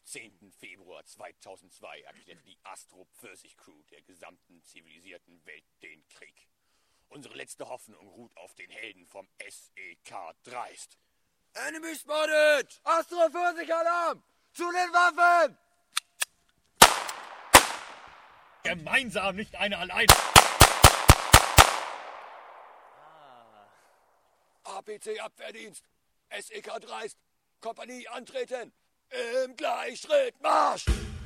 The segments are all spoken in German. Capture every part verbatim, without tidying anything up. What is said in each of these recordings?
Am zehnten Februar zweitausendzwei erklärte die Astro-Pfirsich-Crew der gesamten zivilisierten Welt den Krieg. Unsere letzte Hoffnung ruht auf den Helden vom S E K Dreist. Enemy spotted! Astro-Pfirsich-Alarm! Zu den Waffen! Gemeinsam, nicht einer allein. A P C-Abwehrdienst, S E K Dreist, Kompanie antreten, im Gleichschritt Marsch!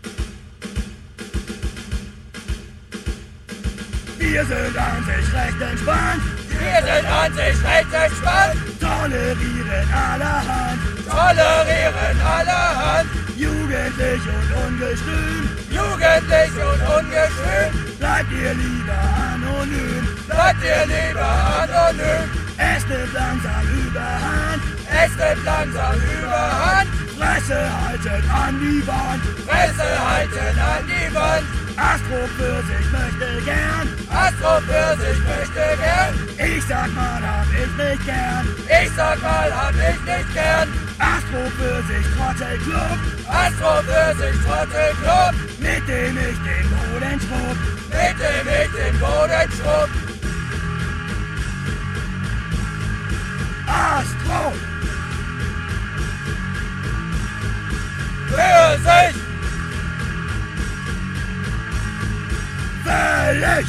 Wir sind an sich recht entspannt, Wir sind an sich recht entspannt, tolerieren allerhand, tolerieren allerhand, jugendlich und ungestüm, jugendlich und ungestüm. bleibt ihr lieber anonym, Bleibt ihr lieber anonym, es nimmt langsam überhand, es nimmt langsam überhand, Fresse haltet an die Wand, Fresse halten an die Wand. Astro Pfirsich möchte gern, Astro Pfirsich möchte gern, ich sag mal hab ich nicht gern, ich sag mal hab ich nicht gern. Astro Pfirsich Trottelclub, Astro Pfirsich Trottelclub, mit dem ich den Boden schrubb, mit dem ich den Boden schrubb. Astro Pfirsich, völlig,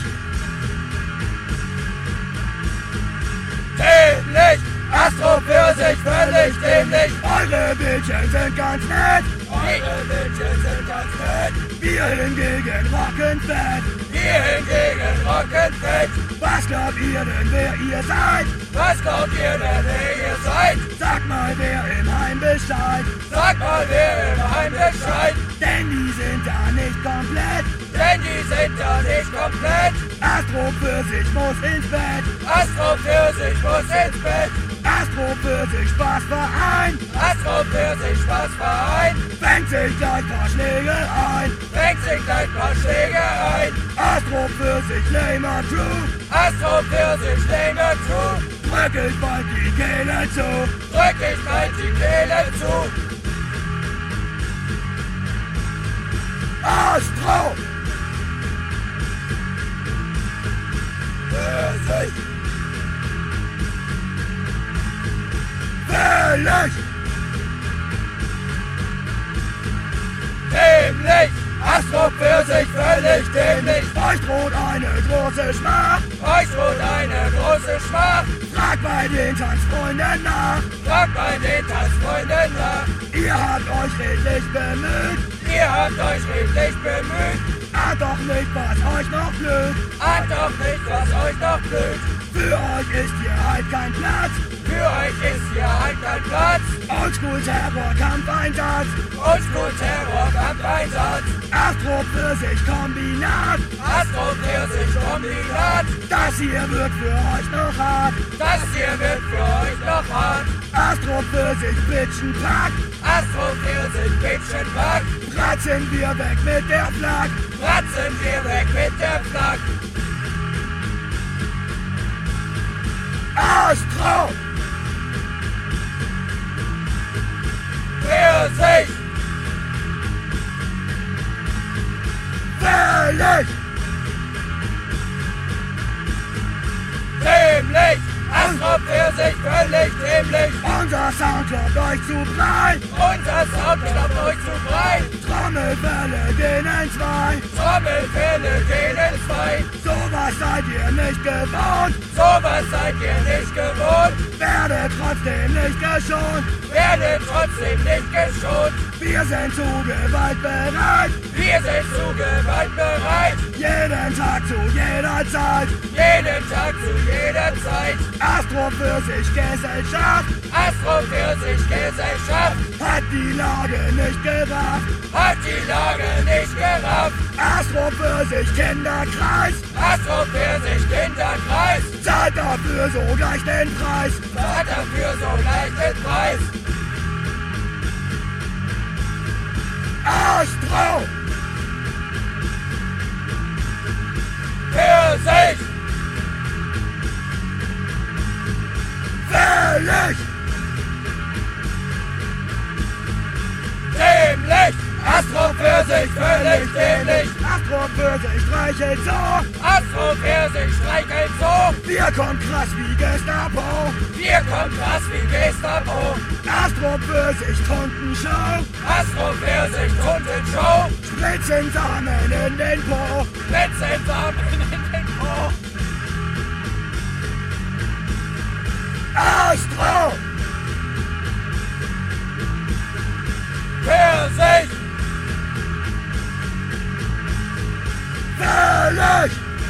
dämlich, Astro Pfirsich völlig dämlich. eure Bildchen sind ganz nett, Eure Bildchen sind ganz nett, wir hingegen rocken fett. wir hingegen rocken fett. Was glaubt ihr denn, wer ihr seid? Was glaubt ihr denn, wer ihr seid? Sagt mal, wer im Heim Bescheid, Sagt mal, wer im Heim Bescheid, denn die sind da nicht komplett. denn die sind da nicht komplett. Astro Pfirsich muss ins Bett, Astro Pfirsich muss ins Bett, Astro Pfirsich Spaßverein, Astro Pfirsich Spaßverein, fängt sich gleich paar Schläge ein. fängt sich gleich paar Schläge ein. Astro Pfirsich Flamer Crew, Astro Pfirsich Flamer Crew, drück ich bald die Kehle zu. drück ich bald die Kehle zu. Astro Pfirsich, völlig, dämlich, Astro Pfirsich völlig dämlich. euch droht eine große Schmach. Euch droht eine große Schmach, Fragt bei den Tanzfreunden nach, fragt bei den Tanzfreunden nach. ihr habt euch redlich bemüht. Ihr habt euch redlich bemüht, Ah, doch nicht, was euch noch blüht. ahnt doch nicht, was euch noch blüht. Für euch ist hier halt kein Platz. Für euch ist hier halt kein Platz. Oldschool Terror Kampfeinsatz. Oldschool Terror Kampfeinsatz. Astro Pfirsich Kombinat. Astro Pfirsich Kombinat. Das hier wird für euch noch hart. Das hier wird für euch noch hart. Astro Pfirsich Bitchen Pack. Astro Pfirsich Bitchen Pack. Ratzen wir weg mit der Flak. Ratzen wir weg mit der Flak. Astro Pfirsich, völlig, dämlich. Astro Pfirsich völlig dämlich. unser Sound kloppt euch zu breit. Unser Sound klappt euch zu breit. Trommelfälle gehen in zwei. Trommelfälle gehen in zwei. Sowas seid ihr nicht gewohnt. Sowas seid ihr nicht gewohnt. Werdet trotzdem nicht geschont. Werdet trotzdem nicht geschont. Wir sind zu Gewalt bereit. Wir sind zu Gewalt bereit. Jeden Tag zu jeder Zeit. Jeden Tag zu jeder Zeit. Astro Pfirsich Gesellschaft Astro Pfirsich Gesellschaft hat die Lage nicht gerafft. hat die Lage nicht gerafft. Astro Pfirsich Kinderkreis Astro Pfirsich Kinderkreis zahlt dafür sogleich den Preis. zahlt dafür sogleich den Preis. Astro Pfirsich, völlig, dämlich. Astro-Pfirsich völlig dämlich. Astro-Pfirsich streichelt so. Astro-Pfirsich streichelt so. Wir kommen krass wie Gestapo. Wir kommen krass wie Gestapo. Astro-Pfirsich Truntenshow. Astro-Pfirsich Truntenshow. Spritzen Samen in den Po. Spritzen Samen in den Po. Astro! Pfirsich! Völlig!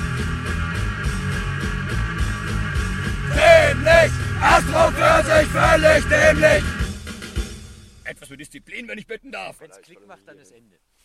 Dämlich! Astro-Pfirsich völlig dämlich! Etwas für Disziplin, wenn ich bitten darf. Wenn's Klick macht, dann ist Ende.